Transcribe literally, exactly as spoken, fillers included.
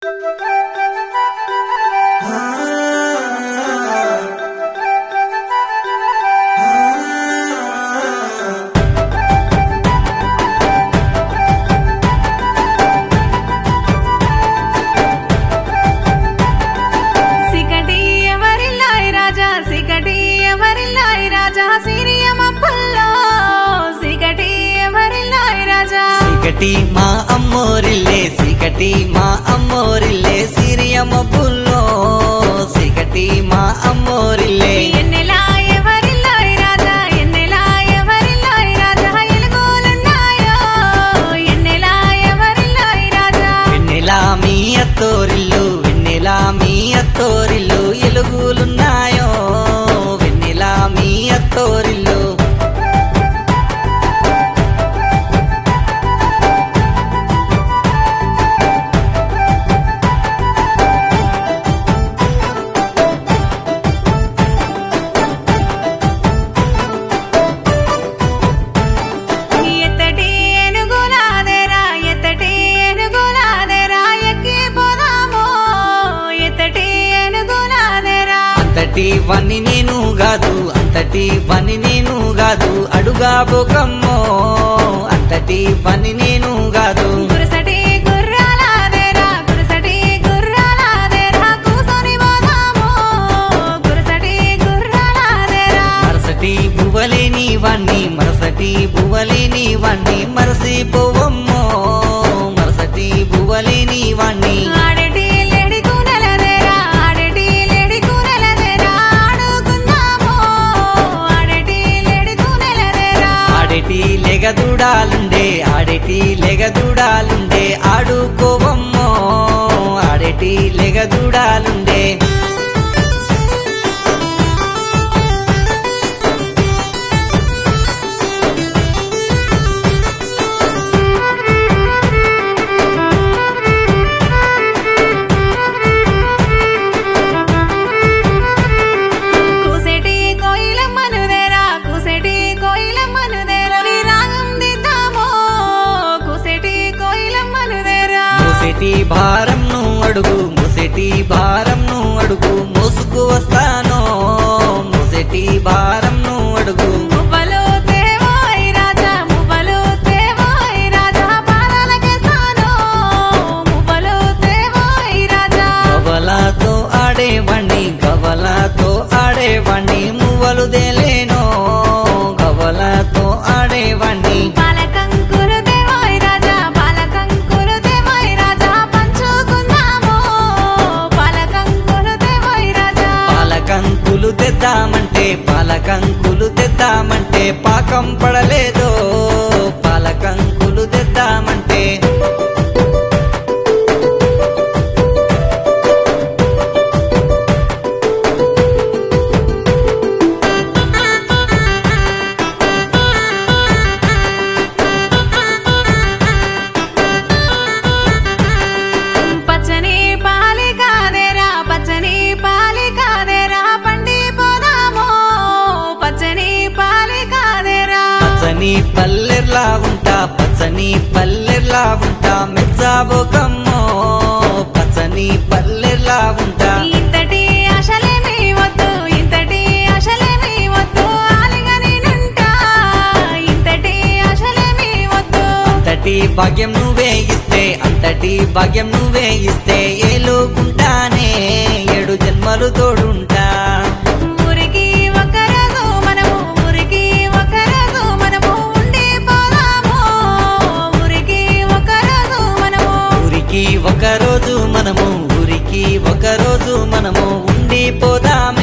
సికటి మా అమ్మోరిల్లే సికటి మా అమ్మోరిల్లే సిరియ మబ్బుల్లో సికటి మా అమ్మోరిల్లే ఎన్నెలా ఎవరిల్లాయ్ రాజా ఎన్నెలా ఎవరిల్లాయ్ రాజా ఎలుగులున్నాయో ఎన్నెలా ఎవరిల్లాయ్ రాజా వెన్నెలా మీ అత్తోరిల్లు వెన్నెలా మీ అత్తోరిల్లు ఎలుగులున్నాయో వెన్నెలా మీ అత్తోరిల్లు అంతటి వన్ని నేను గాదు అంతటి వన్ని నేను గాదు అడుగా బొకమ్మో అంతటి వన్ని నేను గాదు గురసటి గుర్రాలాదేరా గురసటి గుర్రాలాదేరా కూసోని పోదామో గురసటి గుర్రాలాదేరా మరసటి బువ్వలేని వన్ని మరసటి బువ్వలేని వన్ని మరసిపోవమ్మో మరసటి బువ్వలేని వన్ని ఆడటి లేడి కూనలదేరా ఆడటి లేడి కూనలదేరా ఆడుకుందామో ఆడటి లేడి కూనలదేరా ఆడేటి లెగదూడాలుండే ఆడేటి లెగదూడాలుండే ఆడుకోవమ్మో ఆడేటి లెగదూడాలుండే కూసేటి కోయిలమ్మనుదేరా కూసేటి కోయిలమ్మనుదేరా నీ రాగం దిద్దామో కూసేటి కోయిలమ్మనుదేరా ముసెటి భారంను అడుగు ముసెటి భారంను అడుగు మోసుకు వస్తానో ముసెటి భారంను అడుగు మువ్వలు తేవోయ్ రాజా మువ్వలు తేవోయ్ రాజా పాదాలకేస్తానో మువ్వలు తేవోయ్ రాజా గవలతో ఆడేవాణ్ణి గవలతో ఆడేవాణ్ణి మువ్వలు దేలేనో గవలతో ఆడేవాణ్ణి పాలకంకులు తేవోయ్ రాజా పాలకంకులు తేవోయ్ రాజా పంచుకుందామో పాలకంకులు తేవోయ్ రాజా పాలకంకులు తెద్దామంటే పాలకంకులు తెద్దామంటే పాకం పడలేదో పాలకంకులు తెద్దామంటే పచ్చని పాలికాదేరా పచ్చని పాలికాదేరా పండి పోదామో పచ్చని పాలికాదేరా పచ్చని పల్లెర్లా ఉంటా పచ్చని పల్లెర్లా ఉంటా మెచ్చాబోకమ్మో పచ్చని పల్లెర్లా ఉంటా ఇంతటి ఆశలేమి వద్దు ఇంతటి ఆశలేమి వద్దు ఆలిగని నుంటా ఇంతటి ఆశలేమి వద్దు అంతటి భాగ్యం నువ్వే ఇస్తే అంతటి భాగ్యం నువ్వే ఇస్తే ఏలుకుంటానే ఏడు జన్మలు తోడుంటా ఊరికి ఒకరోజు మనము ఊరికి ఒకరోజు మనము ఉండి పోదామో ఊరికి ఒకరోజు మనము ఊరికి ఒకరోజు మనము ఊరికి ఒకరోజు మనము ఉండిపోదాం